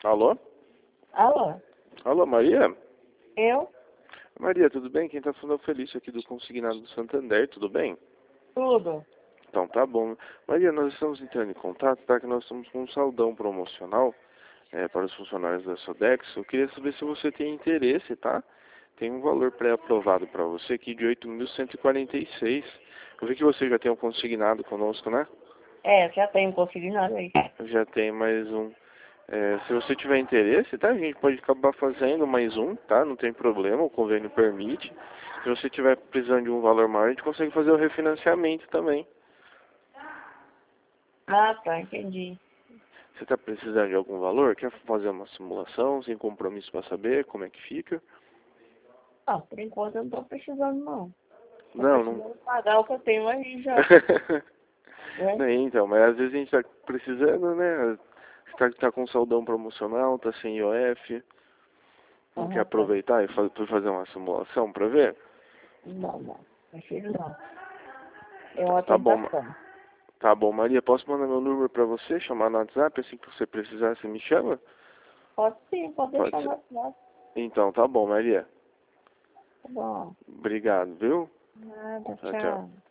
Alô? Alô? Alô, Maria? Eu? Maria, tudo bem? Quem tá falando é o Felício aqui do Consignado do Santander, tudo bem? Tudo. Então tá bom. Maria, nós estamos entrando em contato, tá? Que nós estamos com um saldão promocional para os funcionários da Sodex. Eu queria saber se você tem interesse, tá? Tem um valor pré-aprovado para você aqui de 8.146. Eu vi que você já tem um consignado conosco, né? É, já tenho consignado aí. Já tem mais um. Se você tiver interesse, tá? A gente pode acabar fazendo mais um, tá? Não tem problema, o convênio permite. Se você tiver precisando de um valor maior, a gente consegue fazer o refinanciamento também. Ah, tá, entendi. Você está precisando de algum valor? Quer fazer uma simulação sem compromisso para saber como é que fica? Ah, por enquanto eu não tô precisando, não. Tô Não, não. precisando pagar o que eu tenho aí já. Né? Não, então, mas às vezes a gente está precisando, né? Você tá com saldão promocional, tá sem IOF. Não quer Aham, tá. aproveitar e fazer uma simulação para ver? Não. Prefiro não. É Então, uma tá bom. tentação. Tá bom, Maria. Posso mandar meu número para você, chamar no WhatsApp, assim que você precisar, você me chama? Pode sim, pode Pode deixar ser. no WhatsApp. Então, tá bom, Maria. Tá bom. Obrigado, viu? Nada, Tchau, tchau. tchau.